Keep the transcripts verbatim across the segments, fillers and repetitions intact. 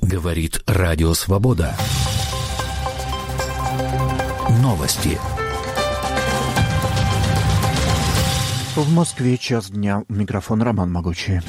Говорит Радио Свобода. Новости. В Москве час дня. Микрофон Роман Могучий.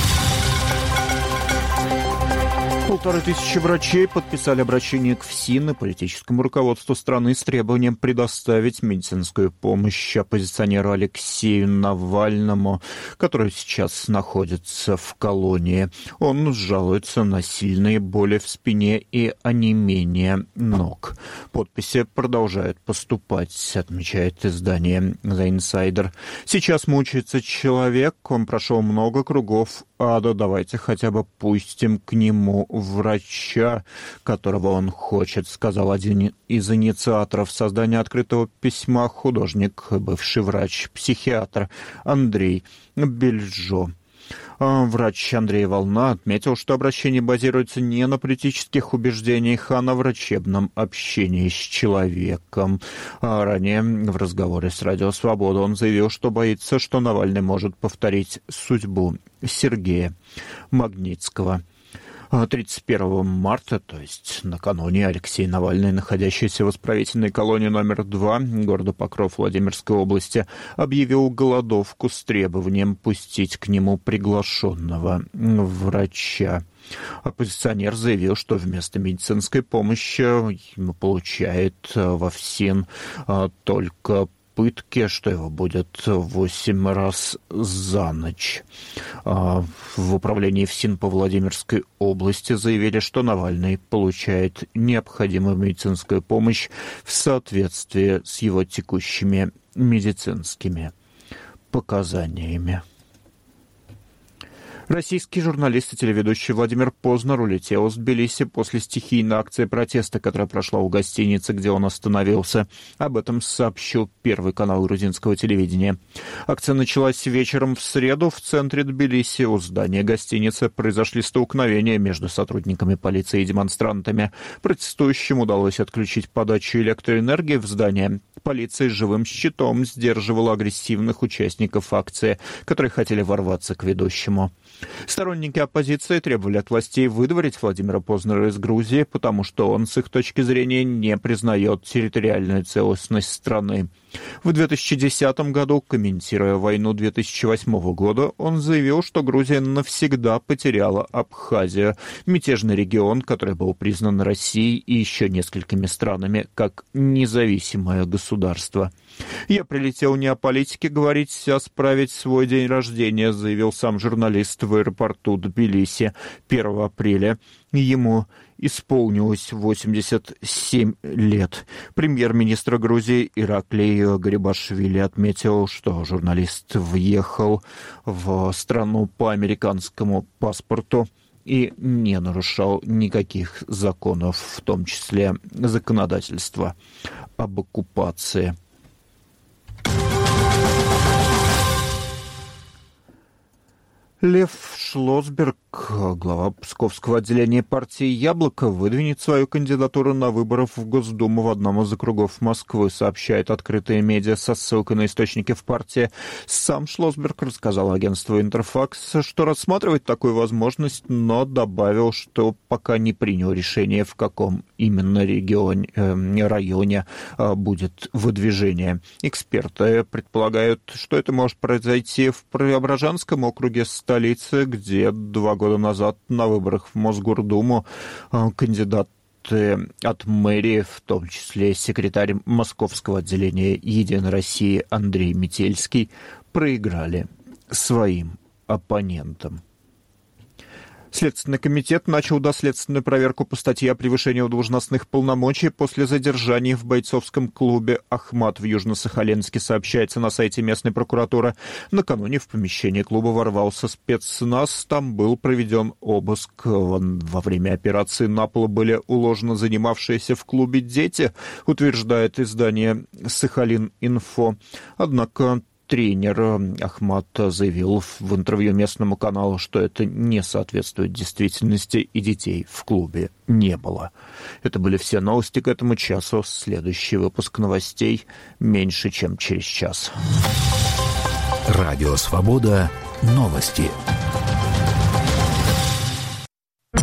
Полторы тысячи врачей подписали обращение к ФСИН и политическому руководству страны с требованием предоставить медицинскую помощь оппозиционеру Алексею Навальному, который сейчас находится в колонии. Он жалуется на сильные боли в спине и онемение ног. Подписи продолжают поступать, отмечает издание The Insider. Сейчас мучается человек, он прошел много кругов ада, давайте хотя бы пустим к нему врача, которого он хочет, сказал один из инициаторов создания открытого письма художник, бывший врач-психиатр Андрей Бельжо. Врач Андрей Волна отметил, что обращение базируется не на политических убеждениях, а на врачебном общении с человеком. Ранее в разговоре с Радио Свобода он заявил, что боится, что Навальный может повторить судьбу Сергея Магнитского. тридцать первого марта, то есть накануне, Алексей Навальный, находящийся в исправительной колонии номер два города Покров Владимирской области, объявил голодовку с требованием пустить к нему приглашенного врача. Оппозиционер заявил, что вместо медицинской помощи получает во ФСИН только пытки, что его будет восемь раз за ночь. В управлении ФСИН по Владимирской области заявили, что Навальный получает необходимую медицинскую помощь в соответствии с его текущими медицинскими показаниями. Российский журналист и телеведущий Владимир Познер улетел из Тбилиси после стихийной акции протеста, которая прошла у гостиницы, где он остановился. Об этом сообщил Первый канал грузинского телевидения. Акция началась вечером в среду в центре Тбилиси. У здания гостиницы произошли столкновения между сотрудниками полиции и демонстрантами. Протестующим удалось отключить подачу электроэнергии в здание. Полиция живым щитом сдерживала агрессивных участников акции, которые хотели ворваться к ведущему. Сторонники оппозиции требовали от властей выдворить Владимира Познера из Грузии, потому что он, с их точки зрения, не признает территориальную целостность страны. В две тысячи десятом году, комментируя войну две тысячи восьмого года, он заявил, что Грузия навсегда потеряла Абхазию, мятежный регион, который был признан Россией и еще несколькими странами как независимое государство. «Я прилетел не о политике говорить, а справить свой день рождения», заявил сам журналист в аэропорту Тбилиси первого апреля. Ему исполнилось восемьдесят семь лет. Премьер-министр Грузии Ираклий Гарибашвили отметил, что журналист въехал в страну по американскому паспорту и не нарушал никаких законов, в том числе законодательства об оккупации. Лев Шлосберг, глава Псковского отделения партии «Яблоко», выдвинет свою кандидатуру на выборах в Госдуму в одном из округов Москвы, сообщает открытые медиа со ссылкой на источники в партии. Сам Шлосберг рассказал агентству «Интерфакс», что рассматривает такую возможность, но добавил, что пока не принял решение, в каком именно регионе, э, районе э, будет выдвижение. Эксперты предполагают, что это может произойти в Преображенском округе столицы, где два года назад на выборах в Мосгордуму кандидаты от мэрии, в том числе секретарь Московского отделения «Единой России» Андрей Метельский, проиграли своим оппонентам. Следственный комитет начал доследственную проверку по статье о превышении должностных полномочий после задержаний в бойцовском клубе «Ахмат» в Южно-Сахалинске, сообщается на сайте местной прокуратуры. Накануне в помещение клуба ворвался спецназ. Там был проведен обыск. Во время операции на пол были уложены занимавшиеся в клубе дети, утверждает издание «Сахалин-Инфо». Однако тренер Ахмат заявил в интервью местному каналу, что это не соответствует действительности и детей в клубе не было. Это были все новости к этому часу. Следующий выпуск новостей меньше, чем через час. Радио Свобода. Новости.